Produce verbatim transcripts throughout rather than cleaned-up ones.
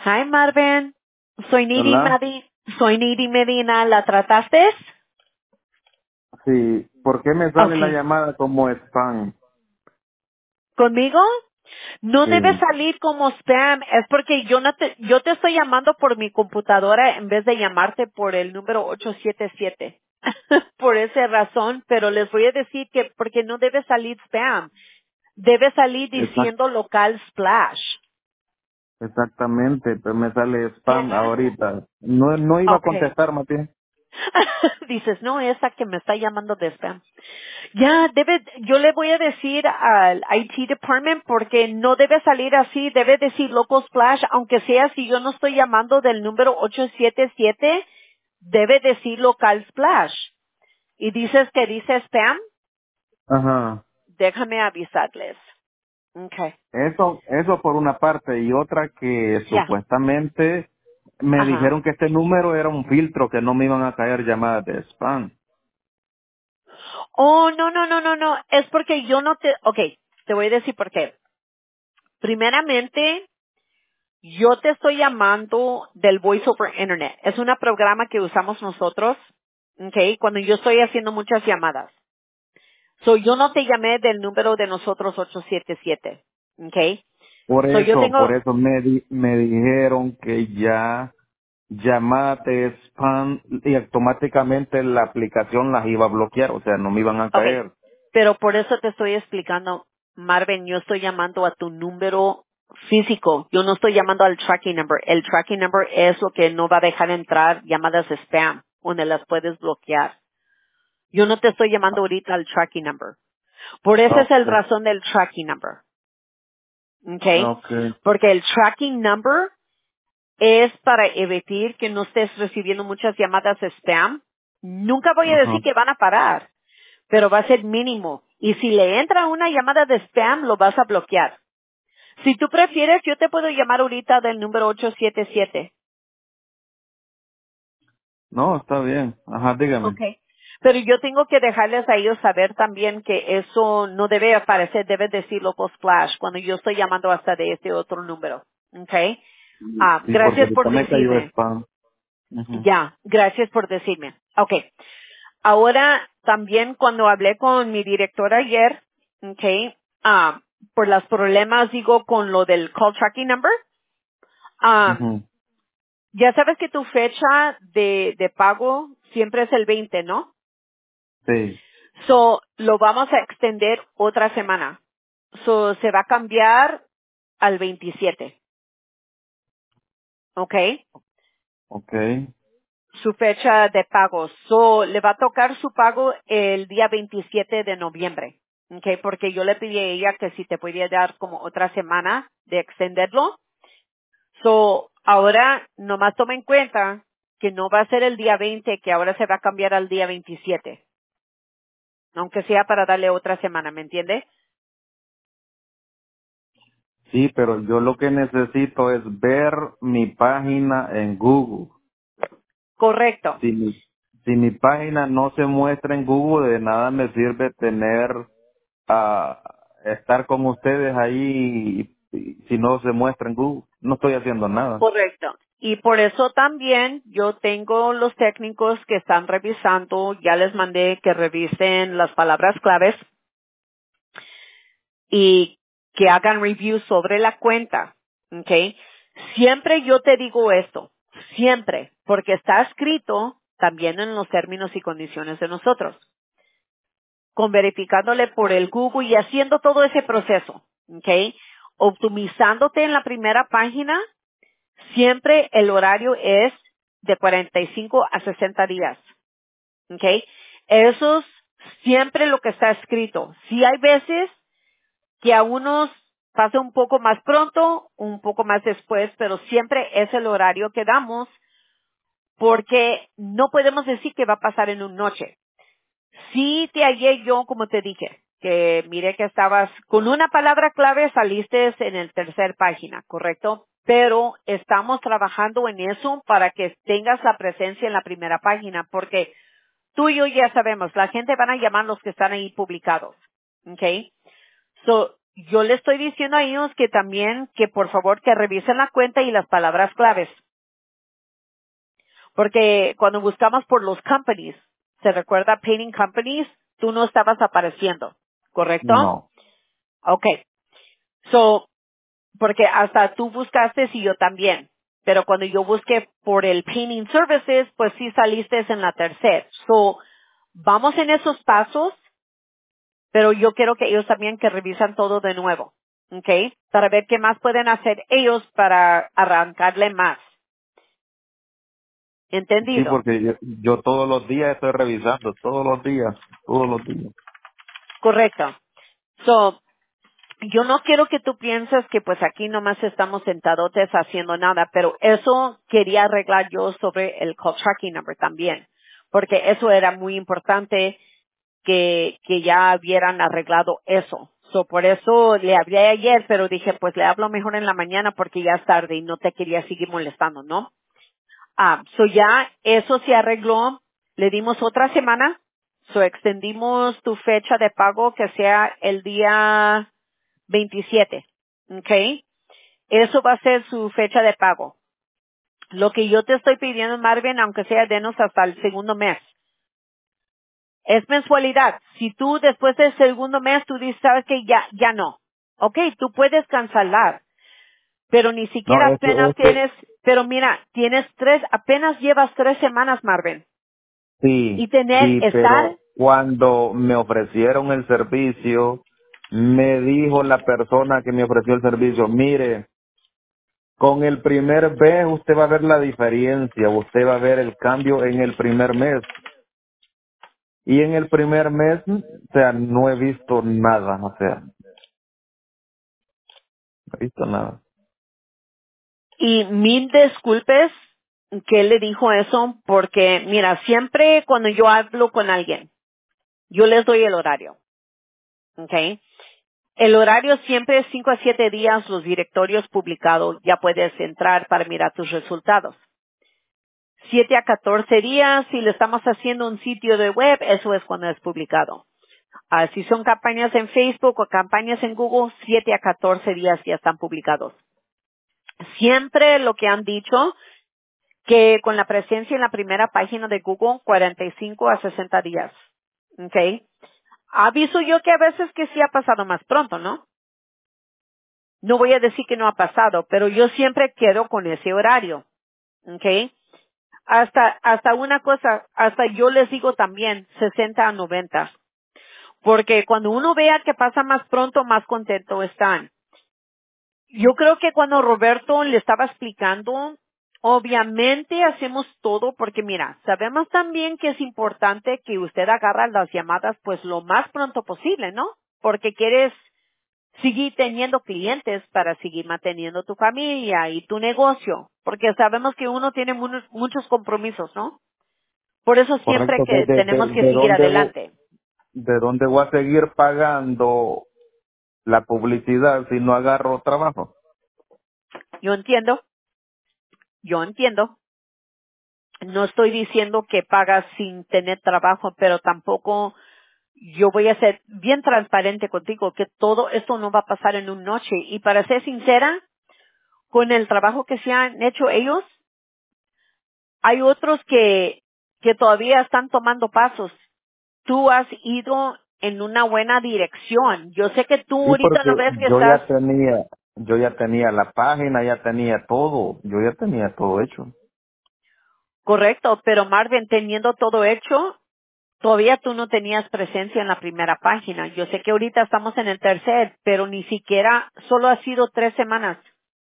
Hi, Marvin. Soy Nidi Hola. Medi Soy Nidi Medina. ¿La trataste? Sí, ¿por qué me sale la Okay. llamada como spam? ¿Conmigo? No debe Sí, salir como spam. Es porque yo no te, yo te estoy llamando por mi computadora en vez de llamarte por el número ocho siete siete. Por esa razón, pero les voy a decir que porque no debe salir spam. Debe salir exact- diciendo local splash. exactamente, pero me sale spam Yeah. ahorita. No, no iba a Okay. contestar, Matías. Dices, no, esa que me está llamando de spam. Ya, debe, yo le voy a decir al I T department porque no debe salir así, debe decir local splash, aunque sea si yo no estoy llamando del número ocho siete siete, debe decir local splash. Y dices que dice spam, Ajá. déjame avisarles. Okay. Eso, eso por una parte, y otra que Ya. supuestamente me Ajá. dijeron que este número era un filtro, que no me iban a caer llamadas de spam. Oh, no, no, no, no, no, es porque yo no te, okay, te voy a decir por qué. Primeramente, yo te estoy llamando del Voice over Internet. Es un programa que usamos nosotros, okay, cuando yo estoy haciendo muchas llamadas. So, yo no te llamé del número de nosotros ocho siete siete, okay. Por So, yo eso, por tengo, eso me, di- me dijeron que ya llamadas de spam y automáticamente la aplicación las iba a bloquear, o sea, no me iban a okay, caer. pero por eso te estoy explicando, Marvin, yo estoy llamando a tu número físico. Yo no estoy llamando al tracking number. El tracking number es lo que no va a dejar entrar llamadas spam, donde las puedes bloquear. Yo no te estoy llamando ahorita al tracking number. Por eso es el Okay, razón del tracking number. ¿Ok? okay, Porque el tracking number es para evitar que no estés recibiendo muchas llamadas spam. Nunca voy a ajá. decir que van a parar, pero va a ser mínimo. Y si le entra una llamada de spam, lo vas a bloquear. Si tú prefieres, yo te puedo llamar ahorita del número ocho siete siete. No, está bien. Ajá, dígame. Okay. Pero yo tengo que dejarles a ellos saber también que eso no debe aparecer, debe decir local splash cuando yo estoy llamando hasta de este otro número. Okay. Ah, Sí, porque gracias ahorita por me cayó decirme. spam. Ujú, Ya, gracias por decirme. Okay. Ahora también cuando hablé con mi directora ayer, okay, ah, por los problemas digo con lo del call tracking number, ah, ujú. ya sabes que tu fecha de, de pago siempre es el veinte, ¿no? Sí, So, lo vamos a extender otra semana. So, se va a cambiar al veintisiete. ¿Ok? okay. Su fecha de pago. So, le va a tocar su pago el día veintisiete de noviembre. ¿Ok? Porque yo le pedí a ella que si te podía dar como otra semana de extenderlo. So, ahora nomás toma en cuenta que no va a ser el día veinte, que ahora se va a cambiar al día veintisiete. Aunque sea para darle otra semana, ¿me entiende? Sí, pero yo lo que necesito es ver mi página en Google. Correcto. Si mi, si mi página no se muestra en Google, de nada me sirve tener a estar con ustedes ahí y- y si no se muestra en Google. No estoy haciendo nada. Correcto. Y por eso también yo tengo los técnicos que están revisando, ya les mandé que revisen las palabras claves y que hagan review sobre la cuenta. ¿Ok? Siempre yo te digo esto, siempre, porque está escrito también en los términos y condiciones de nosotros, con verificándole por el Google y haciendo todo ese proceso. ¿Ok? Optimizándote en la primera página. Siempre el horario es de cuarenta y cinco a sesenta días. ¿Ok? Eso es siempre lo que está escrito. Sí hay veces que a unos pasa un poco más pronto, un poco más después, pero siempre es el horario que damos porque no podemos decir que va a pasar en una noche. Sí te hallé yo, como te dije, que miré que estabas con una palabra clave, saliste en el tercer página, ¿correcto? Pero estamos trabajando en eso para que tengas la presencia en la primera página, porque tú y yo ya sabemos, la gente van a llamar los que están ahí publicados, ¿ok? So, yo le estoy diciendo a ellos que también, que por favor que revisen la cuenta y las palabras claves. Porque cuando buscamos por los companies, ¿se recuerda painting companies? Tú no estabas apareciendo, ¿correcto? No. Okay. So, porque hasta tú buscaste y yo también. Pero cuando yo busqué por el painting services, pues sí saliste en la tercera. So, vamos en esos pasos, pero yo quiero que ellos también que revisan todo de nuevo. ¿Ok? Para ver qué más pueden hacer ellos para arrancarle más. Sí, ¿Entendido? porque yo, yo todos los días estoy revisando, todos los días, todos los días. Correcto. So, yo no quiero que tú pienses que pues aquí nomás estamos sentadotes haciendo nada, pero eso quería arreglar yo sobre el call tracking number también, porque eso era muy importante que, que ya hubieran arreglado eso. So, por eso le hablé ayer, pero dije pues le hablo mejor en la mañana porque ya es tarde y no te quería seguir molestando, ¿no? Ah, so ya eso se arregló, le dimos otra semana, so extendimos tu fecha de pago que sea el día veintisiete, ¿ok? Eso va a ser su fecha de pago. Lo que yo te estoy pidiendo, Marvin, aunque sea denos hasta el segundo mes, es mensualidad. Si tú después del segundo mes tú dices, sabes que ya, ya no, ok, tú puedes cancelar, pero ni No, siquiera es que, apenas es que, tienes, pero mira, tienes tres, apenas llevas tres semanas, Marvin, y sí, tener, sí, estar, pero cuando me ofrecieron el servicio, me dijo la persona que me ofreció el servicio, mire, con el primer mes usted va a ver la diferencia, usted va a ver el cambio en el primer mes. Y en el primer mes, o sea, no he visto nada, o sea, no he visto nada. y mil disculpes que él le dijo eso, porque mira, siempre cuando yo hablo con alguien, yo les doy el horario, ¿ok? El horario siempre es cinco a siete días, los directorios publicados, ya puedes entrar para mirar tus resultados. siete a catorce días, si le estamos haciendo un sitio de web, eso es cuando es publicado. Ah, si son campañas en Facebook o campañas en Google, siete a catorce días ya están publicados. Siempre lo que han dicho, que con la presencia en la primera página de Google, cuarenta y cinco a sesenta días. ¿Ok? Aviso yo que a veces que sí ha pasado más pronto, ¿no? No voy a decir que no ha pasado, pero yo siempre quedo con ese horario. ¿Ok? Hasta, hasta una cosa, hasta yo les digo también sesenta a noventa. Porque cuando uno vea que pasa más pronto, más contento están. Yo creo que cuando Roberto le estaba explicando, obviamente hacemos todo porque mira, sabemos también que es importante que usted agarra las llamadas pues lo más pronto posible, ¿no? Porque quieres seguir teniendo clientes para seguir manteniendo tu familia y tu negocio, porque sabemos que uno tiene mu- muchos compromisos, ¿no? Por eso siempre Correcto, de, que de, tenemos de, que de seguir dónde vo- adelante. de dónde voy a seguir pagando la publicidad si no agarro trabajo. Yo entiendo, yo entiendo. No estoy diciendo que pagas sin tener trabajo, pero tampoco yo voy a ser bien transparente contigo que todo esto no va a pasar en una noche. Y para ser sincera, con el trabajo que se han hecho ellos, hay otros que, que todavía están tomando pasos. Tú has ido en una buena dirección. Yo sé que tú Sí, ahorita porque lo ves que yo estás ya tenía, yo ya tenía la página, ya tenía todo, yo ya tenía todo hecho. correcto, pero Marvin, teniendo todo hecho, todavía tú no tenías presencia en la primera página. Yo sé que ahorita estamos en el tercer, pero ni siquiera, solo ha sido tres semanas.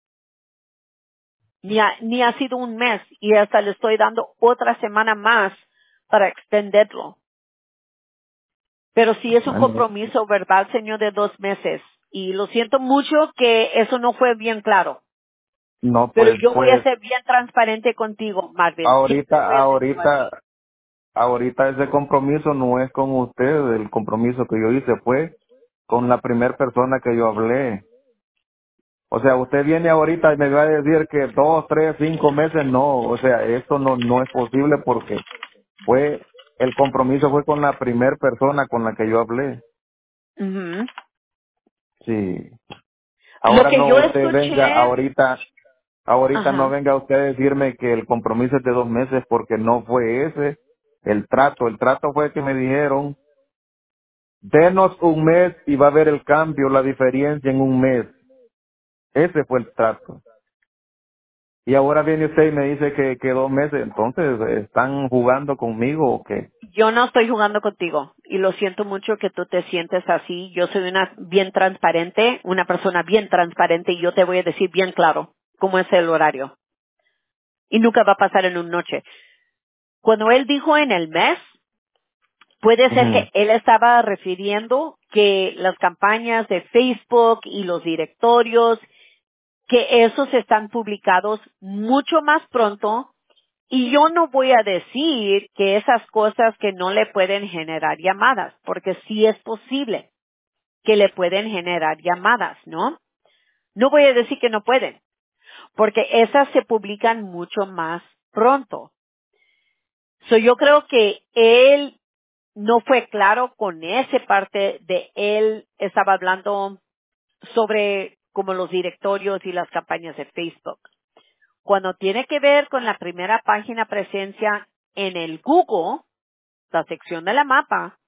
Ni ha, ni ha sido un mes y hasta le estoy dando otra semana más para extenderlo. Pero sí es un Bueno, compromiso verbal, señor, de dos meses. Y lo siento mucho que eso no fue bien claro. no, Pero pues, yo voy a pues, ser bien transparente contigo, Marvin. Siempre ahorita, voy a hacerlo ahorita, así. ahorita ese compromiso no es con usted, el compromiso que yo hice fue con la primera persona que yo hablé. O sea, usted viene ahorita y me va a decir que dos, tres, cinco meses, no, o sea, esto no, no es posible porque fue, el compromiso fue con la primera persona con la que yo hablé. Ujú. Sí. Lo Ahora que no yo usted venga, escuché, ahorita, ahorita no ajá, venga usted a decirme que el compromiso es de dos meses porque no fue ese el trato. El trato fue que me dijeron, denos un mes y va a ver el cambio, la diferencia en un mes. Ese fue el trato. Y ahora viene usted y me dice que, que dos meses, entonces, ¿están jugando conmigo o qué? yo no estoy jugando contigo y lo siento mucho que tú te sientes así. Yo soy una bien transparente, una persona bien transparente y yo te voy a decir bien claro cómo es el horario. Y nunca va a pasar en una noche. Cuando él dijo en el mes, puede ser Ujú. que él estaba refiriendo que las campañas de Facebook y los directorios, que esos están publicados mucho más pronto. Y yo no voy a decir que esas cosas que no le pueden generar llamadas, porque sí es posible que le pueden generar llamadas, ¿no? No voy a decir que no pueden, porque esas se publican mucho más pronto. So, yo creo que él no fue claro con esa parte de él estaba hablando sobre como los directorios y las campañas de Facebook. Cuando tiene que ver con la primera página presencia en el Google, la sección de la mapa,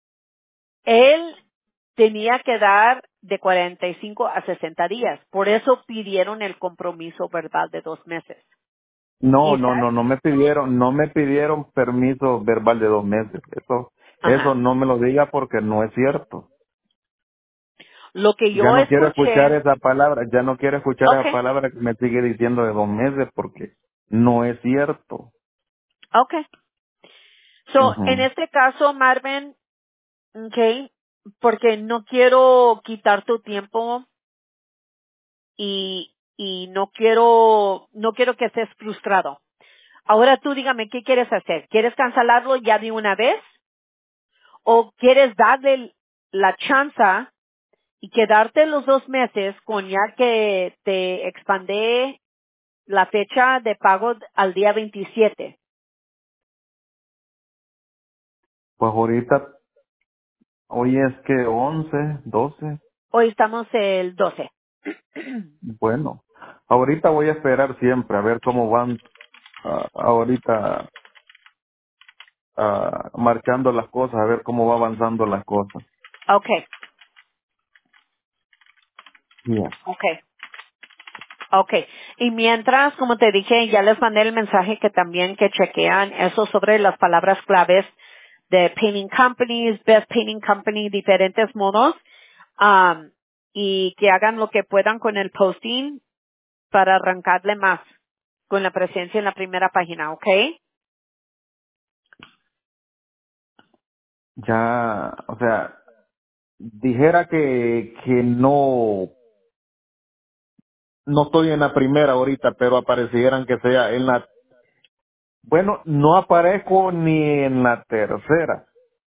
él tenía que dar de cuarenta y cinco a sesenta días. Por eso pidieron el compromiso verbal de dos meses. No, Y no, sabes, no, no me pidieron, no me pidieron permiso verbal de dos meses. Eso, eso ajá. no me lo diga porque no es cierto. Lo que Ya yo no quiero escuchar escuché, esa palabra, ya no quiero escuchar esa okay, palabra que me sigue diciendo de dos meses porque no es cierto. okay. So, en Ujú. este caso, Marvin, okay, porque no quiero quitar tu tiempo y, y no quiero, no quiero que estés frustrado. Ahora tú dígame, ¿qué quieres hacer? ¿Quieres cancelarlo ya de una vez? ¿O quieres darle la chance y quedarte los dos meses con ya que te expandé la fecha de pago al día veintisiete? Pues ahorita, hoy es que once, doce, Hoy estamos el doce. bueno, ahorita voy a esperar siempre a ver cómo van ah, ahorita ah, marchando las cosas, a ver cómo va avanzando las cosas. Okay, Ya. okay, okay. Y mientras, como te dije, ya les mandé el mensaje que también que chequean eso sobre las palabras claves de painting companies, best painting company, diferentes modos, um, y que hagan lo que puedan con el posting para arrancarle más con la presencia en la primera página, ¿ok? Ya, o sea, dijera que, que no, no estoy en la primera ahorita, pero aparecieran que sea en la, bueno, no aparezco ni en la tercera.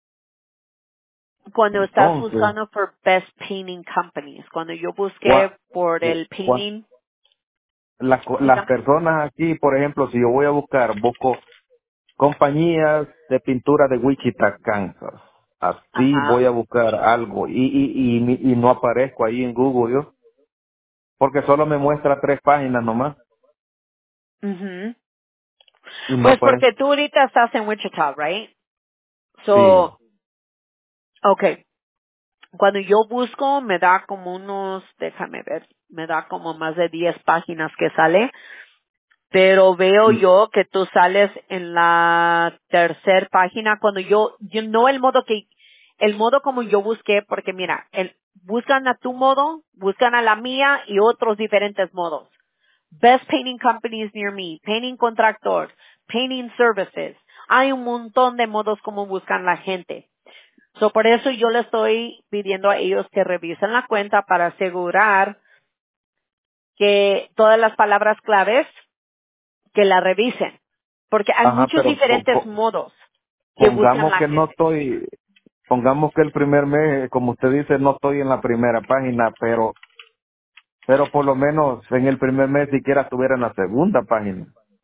Cuando estás Entonces, buscando por best painting companies, cuando yo busqué cua- por cu- el cua- painting, las, co- las dígame. personas aquí, por ejemplo, si yo voy a buscar, busco compañías de pintura de Wichita, Kansas. Así voy Ajá. a buscar algo y, y, y, mi- y no aparezco ahí en Google yo, porque solo me muestra tres páginas nomás Ujú. y no Pues aparece. porque tú ahorita estás en Wichita, right? Sí. So, okay. Cuando yo busco, me da como unos, déjame ver, me da como más de diez páginas que sale. Pero veo Y- yo que tú sales en la tercer página cuando yo, yo no el modo que, el modo como yo busqué, porque mira, el, buscan a tu modo, buscan a la mía y otros diferentes modos. Best painting companies near me, painting contractors, painting services. Hay un montón de modos como buscan la gente. So, por eso yo le estoy pidiendo a ellos que revisen la cuenta para asegurar que todas las palabras claves que la revisen, porque hay Ajá, muchos pero po- diferentes po- modos que buscan pongamos la que no gente. estoy, pongamos que el primer mes, como usted dice, no estoy en la primera página, pero, pero por lo menos en el primer mes siquiera estuviera en la segunda página.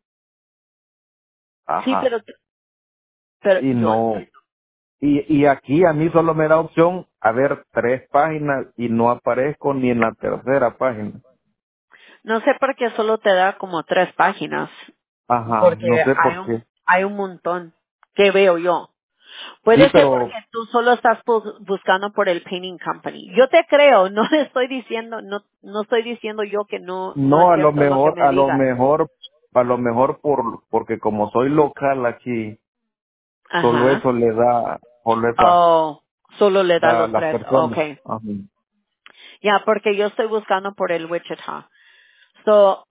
Sí, Ajá. pero, pero Y yo, no, y, y aquí a mí solo me da opción a ver tres páginas y no aparezco ni en la tercera página. No sé por qué solo te da como tres páginas, Ajá, porque no sé hay por un, qué. hay un montón que veo yo. Sí, Puede ser porque pero tú solo estás bu- buscando por el painting company. Yo te creo, no le estoy diciendo, no, no estoy diciendo yo que no, no es no, a lo cierto lo que mejor, me a lo digas. mejor, a lo mejor por, porque como soy local aquí, solo Ajá. eso le da, solo esa, Oh, solo le da a los las tres. personas. Okay. Ajá. Ya, porque yo estoy buscando por el Wichita. So,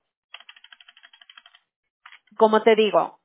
como te digo,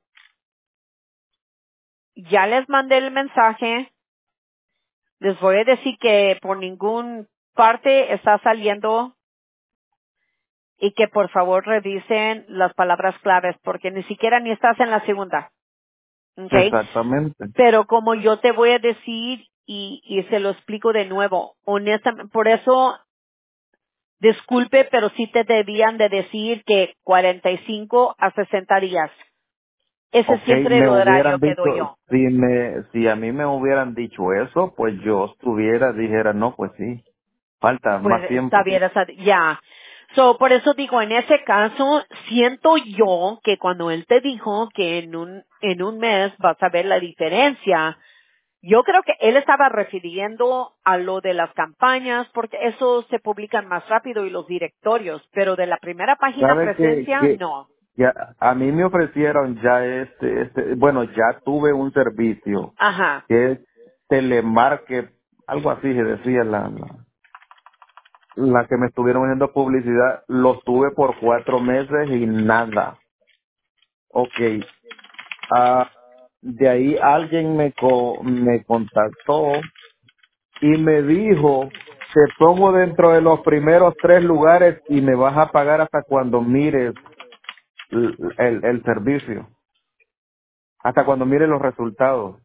ya les mandé el mensaje. Les voy a decir que por ningún parte está saliendo y que por favor revisen las palabras claves porque ni siquiera ni estás en la segunda. ¿Ok? Exactamente. Pero como yo te voy a decir y, y se lo explico de nuevo, honestamente, por eso, disculpe, pero sí te debían de decir que cuarenta y cinco a sesenta días. Ese es Ok, siempre el me horario hubieran que doy dicho, yo. si me, si a mí me hubieran dicho eso, pues yo estuviera, dijera, no, pues sí, falta Pues más está tiempo. bien, está- ya. So, por eso digo, en ese caso, siento yo que cuando él te dijo que en un, en un mes vas a ver la diferencia, yo creo que él estaba refiriendo a lo de las campañas, porque eso se publican más rápido y los directorios, pero de la primera página ¿Sabe que, presencia, que no. ya, a mí me ofrecieron ya este, este, bueno, ya tuve un servicio Ajá. que es telemarket, algo así se decía la, la, la que me estuvieron haciendo publicidad, lo tuve por cuatro meses y nada. Ok, ah, de ahí alguien me, co me contactó y me dijo, te pongo dentro de los primeros tres lugares y me vas a pagar hasta cuando mires el, el, el servicio, hasta cuando mires los resultados.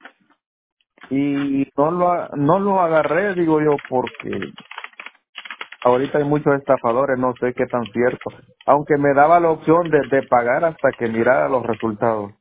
Y no lo, a- no lo agarré, digo yo, porque ahorita hay muchos estafadores, no sé qué tan cierto. Aunque me daba la opción de, de pagar hasta que mirara los resultados.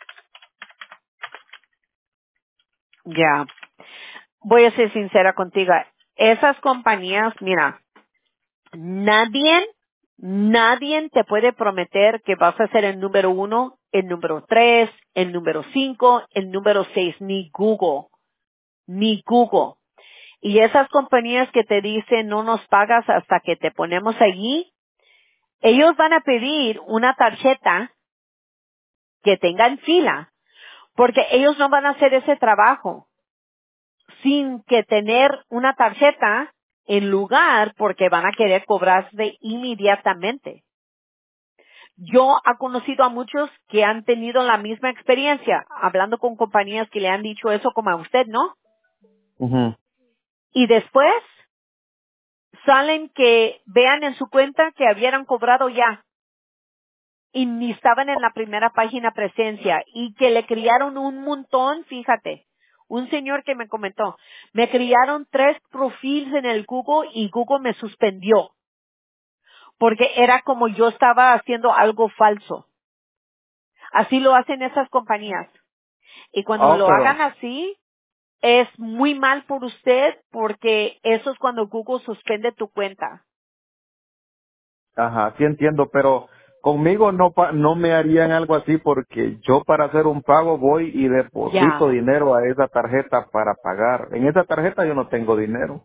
Ya. Voy a ser sincera contigo. Esas compañías, mira, nadie, nadie te puede prometer que vas a ser el número uno, el número tres, el número cinco, el número seis, ni Google, ni Google. Y esas compañías que te dicen no nos pagas hasta que te ponemos allí, ellos van a pedir una tarjeta que tenga en fila, porque ellos no van a hacer ese trabajo sin que tener una tarjeta en lugar porque van a querer cobrarse inmediatamente. Yo he conocido a muchos que han tenido la misma experiencia, hablando con compañías que le han dicho eso como a usted, ¿no? Ujú. Y después salen que vean en su cuenta que habían cobrado ya y ni estaban en la primera página presencia y que le criaron un montón, fíjate. Un señor que me comentó, me criaron tres perfiles en el Google y Google me suspendió porque era como yo estaba haciendo algo falso. Así lo hacen esas compañías. Y cuando Ah, lo pero, hagan así, es muy mal por usted porque eso es cuando Google suspende tu cuenta. ajá, sí entiendo, pero conmigo no pa- no me harían algo así porque yo para hacer un pago voy y deposito Ya. dinero a esa tarjeta para pagar. En esa tarjeta yo no tengo dinero.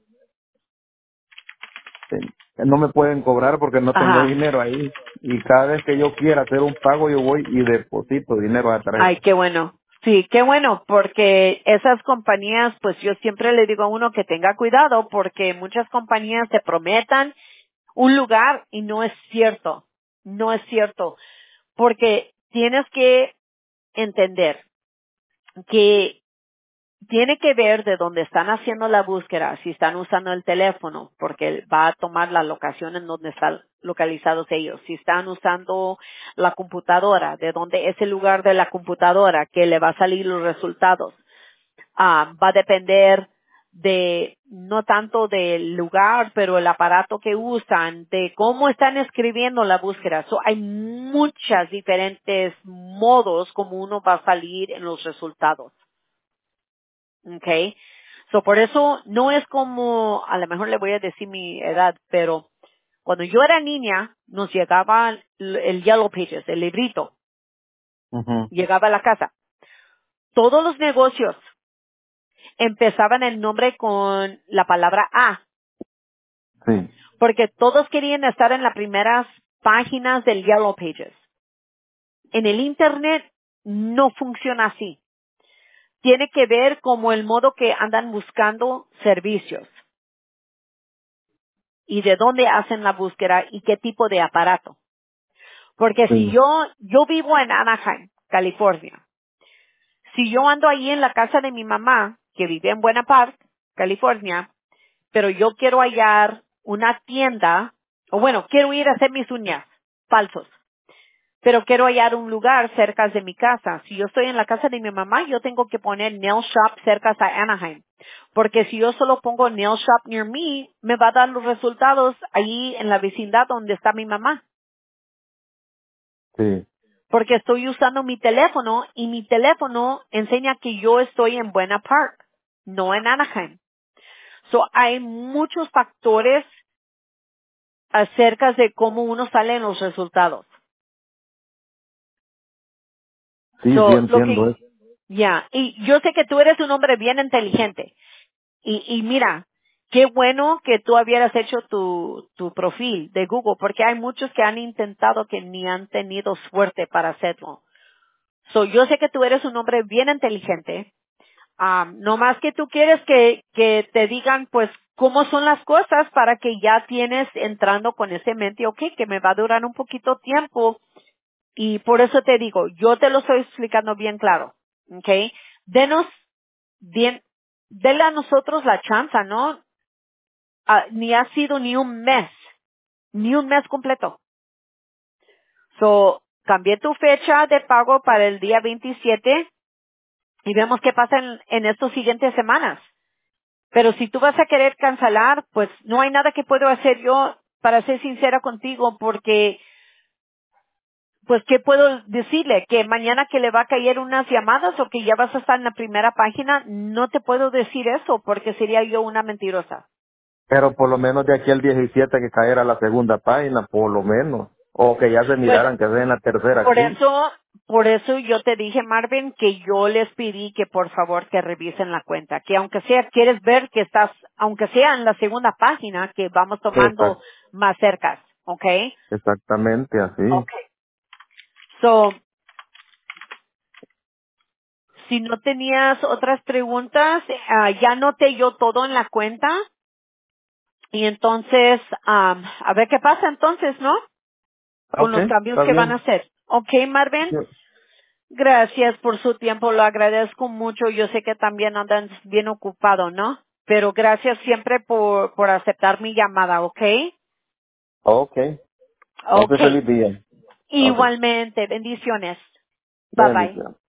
Sí. No me pueden cobrar porque no tengo Ajá. dinero ahí. Y cada vez que yo quiera hacer un pago, yo voy y deposito dinero a la Ay, tarjeta. qué bueno. Sí, qué bueno, porque esas compañías, pues yo siempre le digo a uno que tenga cuidado, porque muchas compañías te prometan un lugar y no es cierto. No es cierto. Porque tienes que entender que tiene que ver de dónde están haciendo la búsqueda, si están usando el teléfono, porque va a tomar la locación en donde están localizados ellos. Si están usando la computadora, de dónde es el lugar de la computadora que le va a salir los resultados. Ah, va a depender de, no tanto del lugar, pero el aparato que usan, de cómo están escribiendo la búsqueda. So, hay muchas diferentes modos como uno va a salir en los resultados. Okay. So, por eso no es como, a lo mejor le voy a decir mi edad, pero cuando yo era niña, nos llegaba el, el Yellow Pages, el librito, Ujú. llegaba a la casa. Todos los negocios empezaban el nombre con la palabra A, Sí, porque todos querían estar en las primeras páginas del Yellow Pages. En el Internet no funciona así. Tiene que ver como el modo que andan buscando servicios y de dónde hacen la búsqueda y qué tipo de aparato. Porque si sí, yo, yo vivo en Anaheim, California. Si yo ando ahí en la casa de mi mamá, que vive en Buena Park, California, pero yo quiero hallar una tienda, o bueno, quiero ir a hacer mis uñas, falsos, pero quiero hallar un lugar cerca de mi casa. Si yo estoy en la casa de mi mamá, yo tengo que poner nail shop cerca de Anaheim. Porque si yo solo pongo nail shop near me, me va a dar los resultados ahí en la vecindad donde está mi mamá. sí, Porque estoy usando mi teléfono y mi teléfono enseña que yo estoy en Buena Park, no en Anaheim. So, hay muchos factores acerca de cómo uno sale en los resultados. sí, sí So, lo entiendo que, eso. ya, y yo sé que tú eres un hombre bien inteligente. Y, y mira, qué bueno que tú hubieras hecho tu, tu perfil de Google, porque hay muchos que han intentado que ni han tenido suerte para hacerlo. So, yo sé que tú eres un hombre bien inteligente. Um, no más que tú quieres que, que te digan, pues, cómo son las cosas para que ya tienes entrando con ese mente, ok, que me va a durar un poquito tiempo. Y por eso te digo, yo te lo estoy explicando bien claro, ok. Denos bien, denle a nosotros la chance, ¿no? Ah, ni ha sido ni un mes, ni un mes completo. So, cambié tu fecha de pago para el día veintisiete y vemos qué pasa en, en estas siguientes semanas. Pero si tú vas a querer cancelar, pues no hay nada que puedo hacer yo para ser sincera contigo porque, pues, ¿qué puedo decirle? Que mañana que le va a caer unas llamadas o que ya vas a estar en la primera página, no te puedo decir eso porque sería yo una mentirosa. Pero por lo menos de aquí al diecisiete que caer a la segunda página, por lo menos. O que ya se Pues miraran que sea en la tercera por aquí. eso, por eso yo te dije, Marvin, que yo les pedí que por favor que revisen la cuenta, que aunque sea, quieres ver que estás, aunque sea en la segunda página, que vamos tomando Exact- más cerca, ¿ok? exactamente así. Ok. So, si no tenías otras preguntas, ah, ya anoté yo todo en la cuenta y entonces, am, a ver qué pasa entonces, ¿no? Con Ok, los cambios está que van a bien. hacer. Ok, Marvin. Sí. Gracias por su tiempo, lo agradezco mucho. Yo sé que también andan bien ocupado, ¿no? Pero gracias siempre por, por aceptar mi llamada, ¿ok? Ok, Ok. pase feliz día. Ok, Igualmente, bendiciones. Bye bye. bendiciones.